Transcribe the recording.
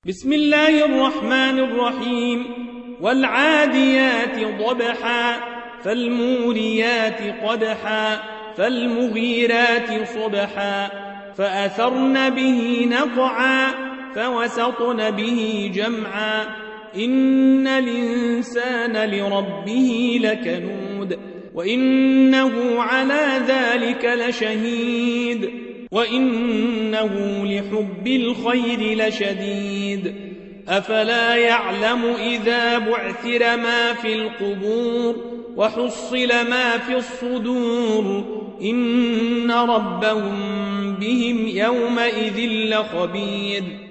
بسم الله الرحمن الرحيم والعاديات ضبحا فالموريات قدحا فالمغيرات صبحا فأثرن به نقعا فوسطن به جمعا إن الإنسان لربه لكنود وإنه على ذلك لشهيد وإنه لحب الخير لشديد أفلا يعلم إذا بعثر ما في القبور وحصل ما في الصدور إن ربهم بهم يومئذ لخبير